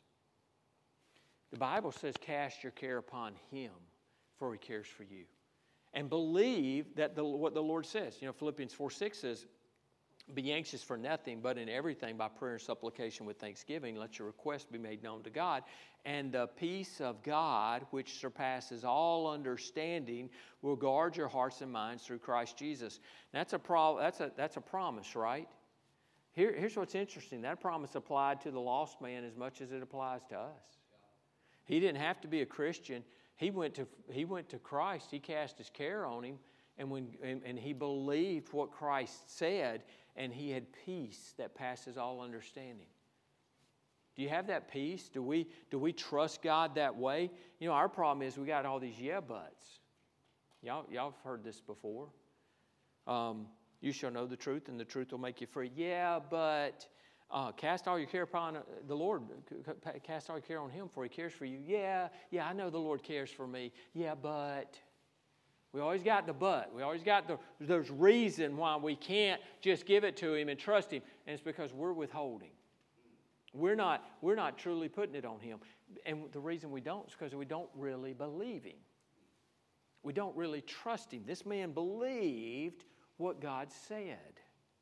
[SPEAKER 1] The Bible says, cast your care upon him, for he cares for you. And believe that the, what the Lord says. You know, Philippians four six says, be anxious for nothing, but in everything by prayer and supplication with thanksgiving, let your requests be made known to God. And the peace of God, which surpasses all understanding, will guard your hearts and minds through Christ Jesus. That's a, pro- that's a, that's a promise, right? Here, here's what's interesting. That promise applied to the lost man as much as it applies to us. He didn't have to be a Christian. He went to, he went to Christ. He cast his care on him, and, when, and, and he believed what Christ said, and he had peace that passes all understanding. Do you have that peace? Do we, do we trust God that way? You know, our problem is we got all these yeah buts. Y'all, y'all have heard this before. Um, you shall know the truth, and the truth will make you free. Yeah, but uh, cast all your care upon the Lord. Cast all your care on him, for he cares for you. Yeah, yeah, I know the Lord cares for me. Yeah, but... We always got the but. We always got the, there's reason why we can't just give it to him and trust him. And it's because we're withholding. We're not, we're not truly putting it on him. And the reason we don't is because we don't really believe him. We don't really trust him. This man believed what God said.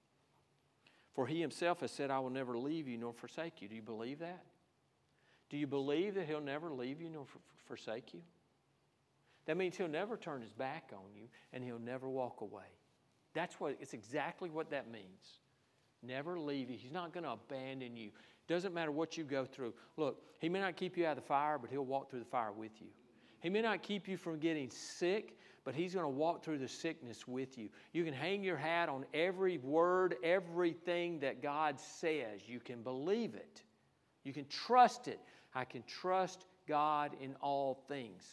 [SPEAKER 1] For he himself has said, I will never leave you nor forsake you. Do you believe that? Do you believe that he'll never leave you nor forsake you? That means he'll never turn his back on you and he'll never walk away. That's what, it's exactly what that means. Never leave you. He's not going to abandon you. Doesn't matter what you go through. Look, he may not keep you out of the fire, but he'll walk through the fire with you. He may not keep you from getting sick, but he's going to walk through the sickness with you. You can hang your hat on every word, everything that God says. You can believe it. You can trust it. I can trust God in all things.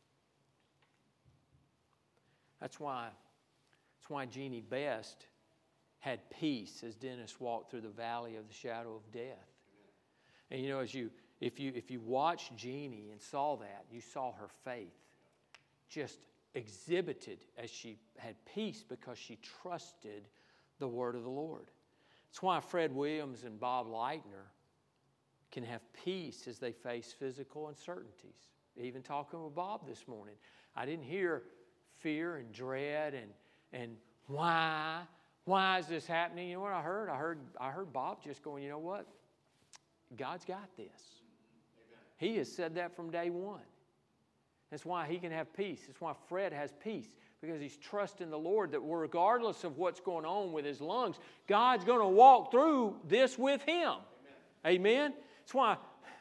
[SPEAKER 1] That's why, that's why Jeannie Best had peace as Dennis walked through the valley of the shadow of death. And you know, as you if you if you watched Jeannie and saw that, you saw her faith just exhibited as she had peace because she trusted the word of the Lord. That's why Fred Williams and Bob Leitner can have peace as they face physical uncertainties. Even talking with Bob this morning, I didn't hear fear and dread and and why why is this happening? You know what I heard? I heard I heard Bob just going, you know what? God's got this. Amen. He has said that from day one. That's why he can have peace. That's why Fred has peace, because he's trusting the Lord that regardless of what's going on with his lungs, God's going to walk through this with him. Amen. Amen? That's why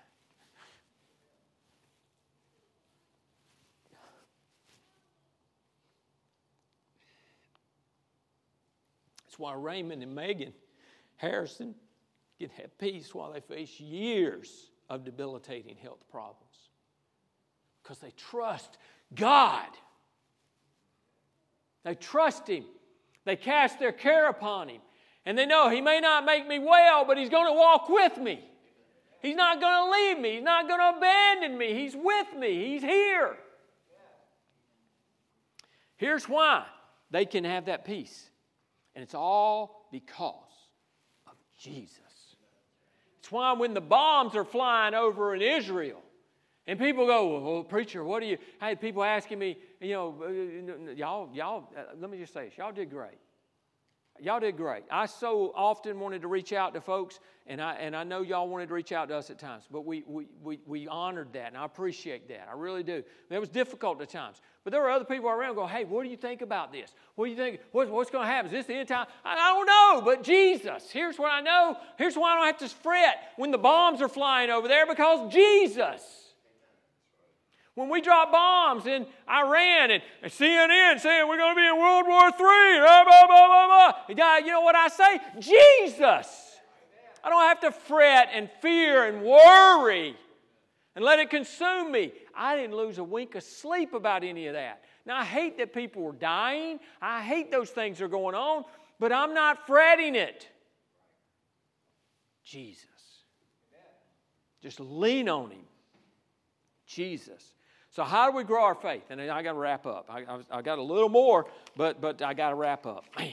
[SPEAKER 1] That's why Raymond and Megan Harrison can have peace while they face years of debilitating health problems. Because they trust God. They trust him. They cast their care upon him. And they know he may not make me well, but he's going to walk with me. He's not going to leave me. He's not going to abandon me. He's with me. He's here. Here's why they can have that peace. And it's all because of Jesus. It's why when the bombs are flying over in Israel, and people go, well, preacher, what are you, I had people asking me, you know, y'all, y'all, uh, let me just say this, y'all did great. Y'all did great. I so often wanted to reach out to folks, and I and I know y'all wanted to reach out to us at times, but we we we, we honored that, and I appreciate that. I really do. It was difficult at times. But there were other people around going, hey, what do you think about this? What do you think? What, what's going to happen? Is this the end time? I, I don't know, but Jesus. Here's what I know. Here's why I don't have to fret when the bombs are flying over there, because Jesus. When we drop bombs in Iran and, and C N N saying we're going to be in World War Three, blah, blah, blah, blah, blah. You know what I say? Jesus. I don't have to fret and fear and worry and let it consume me. I didn't lose a wink of sleep about any of that. Now, I hate that people were dying. I hate those things that are going on, but I'm not fretting it. Jesus. Just lean on Him. Jesus. So how do we grow our faith? And I got to wrap up. I, I, I got a little more, but, but I got to wrap up. Man.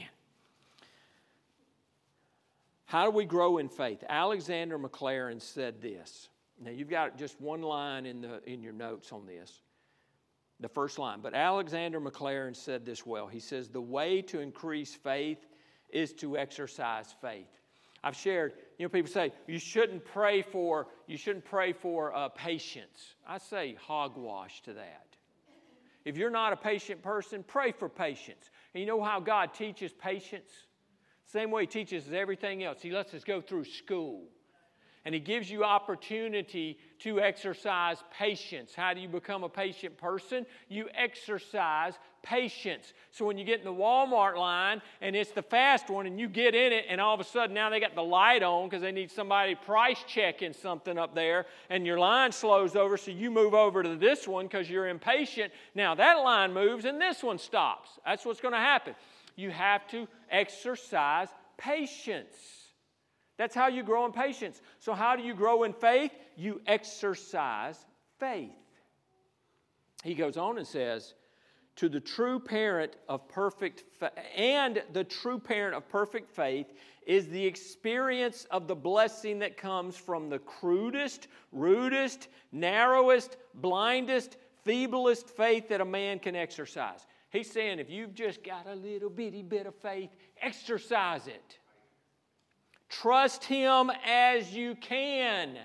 [SPEAKER 1] How do we grow in faith? Alexander Maclaren said this. Now, you've got just one line in, the, in your notes on this. The first line. But Alexander Maclaren said this well. He says, the way to increase faith is to exercise faith. I've shared, you know, people say, you shouldn't pray for, you shouldn't pray for uh, patience. I say hogwash to that. If you're not a patient person, pray for patience. And you know how God teaches patience? Same way He teaches us everything else. He lets us go through school. And He gives you opportunity to exercise patience. How do you become a patient person? You exercise patience. So when you get in the Walmart line and it's the fast one and you get in it and all of a sudden now they got the light on because they need somebody price checking something up there and your line slows over, so you move over to this one because you're impatient. Now that line moves and this one stops. That's what's going to happen. You have to exercise patience. That's how you grow in patience. So how do you grow in faith? You exercise faith. He goes on and says, to the true parent of perfect faith, and the true parent of perfect faith is the experience of the blessing that comes from the crudest, rudest, narrowest, blindest, feeblest faith that a man can exercise. He's saying if you've just got a little bitty bit of faith, exercise it. Trust Him as you can.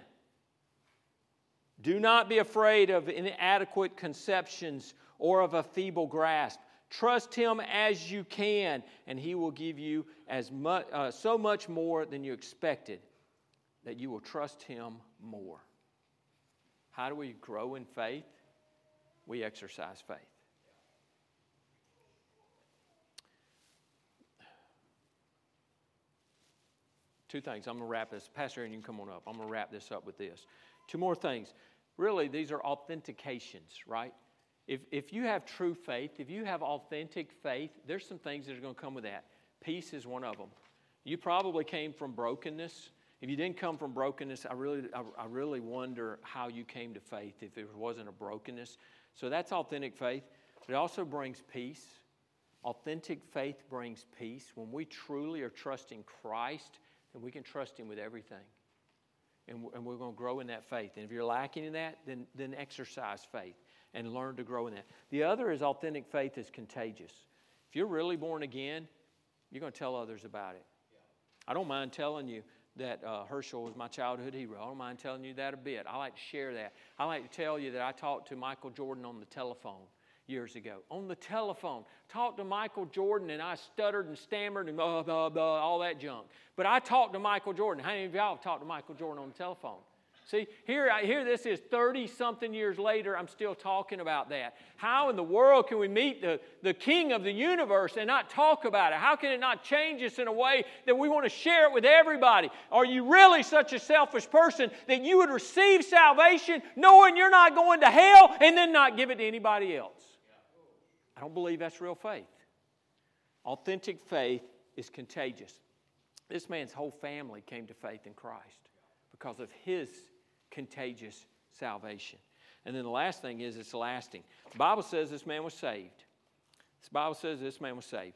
[SPEAKER 1] Do not be afraid of inadequate conceptions or of a feeble grasp. Trust Him as you can, and He will give you as much, uh, so much more than you expected, that you will trust Him more. How do we grow in faith? We exercise faith. Two things. I'm going to wrap this. Pastor Aaron, you can come on up. I'm going to wrap this up with this. Two more things. Really, these are authentications, right? If, if you have true faith, if you have authentic faith, there's some things that are going to come with that. Peace is one of them. You probably came from brokenness. If you didn't come from brokenness, I really, I, I really wonder how you came to faith if it wasn't a brokenness. So that's authentic faith. But it also brings peace. Authentic faith brings peace. When we truly are trusting Christ, then we can trust Him with everything. And, and we're going to grow in that faith. And if you're lacking in that, then, then exercise faith and learn to grow in that. The other is authentic faith is contagious. If you're really born again, you're going to tell others about it. I don't mind telling you that uh, Herschel was my childhood hero. I don't mind telling you that a bit. I like to share that. I like to tell you that I talked to Michael Jordan on the telephone years ago. On the telephone. Talked to Michael Jordan and I stuttered and stammered and blah, blah, blah, all that junk. But I talked to Michael Jordan. How many of y'all have talked to Michael Jordan on the telephone? See, here, here this is thirty-something years later, I'm still talking about that. How in the world can we meet the, the King of the universe and not talk about it? How can it not change us in a way that we want to share it with everybody? Are you really such a selfish person that you would receive salvation knowing you're not going to hell and then not give it to anybody else? I don't believe that's real faith. Authentic faith is contagious. This man's whole family came to faith in Christ because of his contagious salvation. And then the last thing is it's lasting. The Bible says this man was saved. The Bible says this man was saved.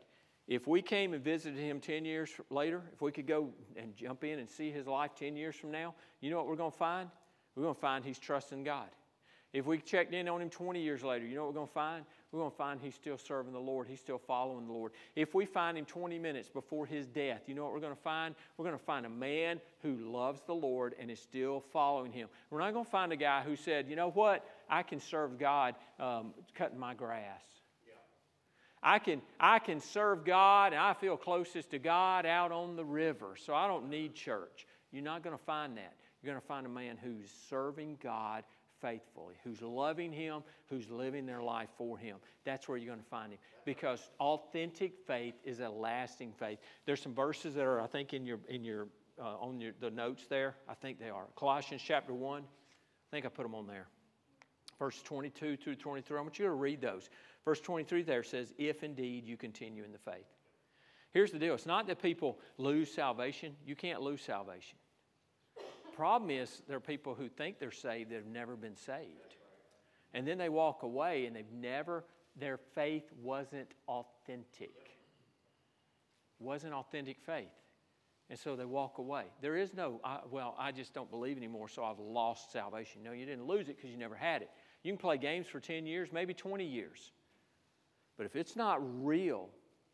[SPEAKER 1] If we came and visited him ten years later, if we could go and jump in and see his life ten years from now, you know what we're going to find? We're going to find he's trusting God. If we checked in on him twenty years later, you know what we're going to find? We're going to find he's still serving the Lord. He's still following the Lord. If we find him twenty minutes before his death, you know what we're going to find? We're going to find a man who loves the Lord and is still following him. We're not going to find a guy who said, you know what? I can serve God um, cutting my grass. Yeah. I can, I can serve God and I feel closest to God out on the river, so I don't need church. You're not going to find that. You're going to find a man who's serving God faithfully, who's loving him, who's living their life for him. That's where you're going to find him. Because authentic faith is a lasting faith. There's some verses that are, I think, in your in your uh, on your the notes there. I think they are. Colossians chapter one. I think I put them on there. Verse twenty-two through twenty-three. I want you to read those. Verse twenty-three there says, if indeed you continue in the faith. Here's the deal. It's not that people lose salvation. You can't lose salvation. Problem is, there are people who think they're saved that have never been saved. And then they walk away and they've never, their faith wasn't authentic. Wasn't authentic faith. And so they walk away. There is no, I, well, I just don't believe anymore, so I've lost salvation. No, you didn't lose it because you never had it. You can play games for ten years, maybe twenty years. But if it's not real,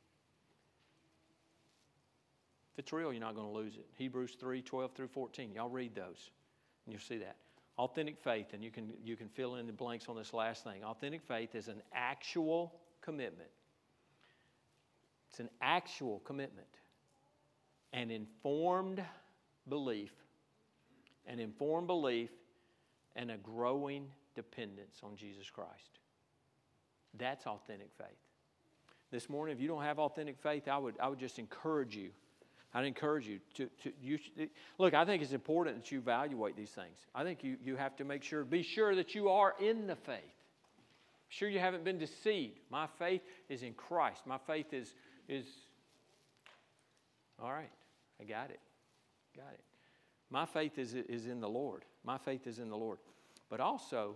[SPEAKER 1] if it's real, you're not going to lose it. Hebrews three, twelve through fourteen. Y'all read those, and you'll see that. Authentic faith, and you can, you can fill in the blanks on this last thing. Authentic faith is an actual commitment. It's an actual commitment. An informed belief. An informed belief and a growing dependence on Jesus Christ. That's authentic faith. This morning, if you don't have authentic faith, I would, I would just encourage you I'd encourage you to, to you, look, I think it's important that you evaluate these things. I think you, you have to make sure, be sure that you are in the faith. Be sure you haven't been deceived. My faith is in Christ. My faith is, is all right, I got it. Got it. My faith is, is in the Lord. My faith is in the Lord. But also,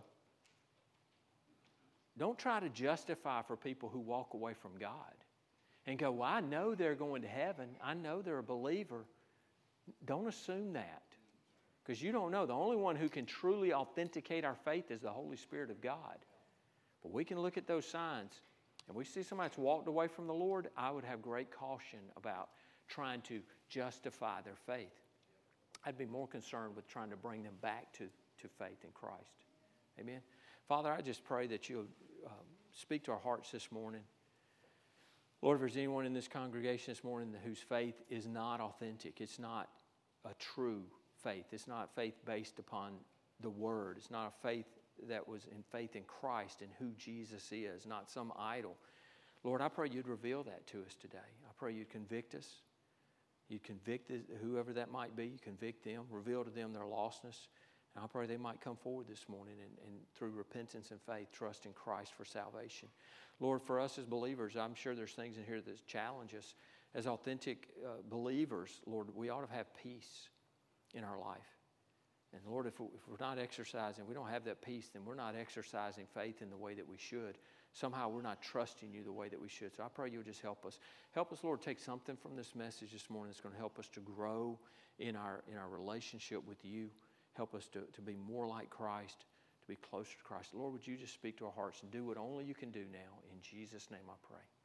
[SPEAKER 1] don't try to justify for people who walk away from God. And go, well, I know they're going to heaven. I know they're a believer. Don't assume that. Because you don't know. The only one who can truly authenticate our faith is the Holy Spirit of God. But we can look at those signs. And we see somebody that's walked away from the Lord, I would have great caution about trying to justify their faith. I'd be more concerned with trying to bring them back to, to faith in Christ. Amen. Father, I just pray that you'll uh, speak to our hearts this morning. Lord, if there's anyone in this congregation this morning whose faith is not authentic, it's not a true faith. It's not faith based upon the Word. It's not a faith that was in faith in Christ and who Jesus is, not some idol. Lord, I pray you'd reveal that to us today. I pray you'd convict us. You'd convict whoever that might be. You convict them. Reveal to them their lostness. And I pray they might come forward this morning and, and through repentance and faith, trust in Christ for salvation. Lord, for us as believers, I'm sure there's things in here that challenge us. As authentic uh, believers, Lord, we ought to have peace in our life. And Lord, if, we, if we're not exercising, we don't have that peace, then we're not exercising faith in the way that we should. Somehow we're not trusting you the way that we should. So I pray you'll just help us. Help us, Lord, take something from this message this morning that's going to help us to grow in our, in our relationship with you. Help us to, to be more like Christ, to be closer to Christ. Lord, would you just speak to our hearts and do what only you can do now. In Jesus' name I pray.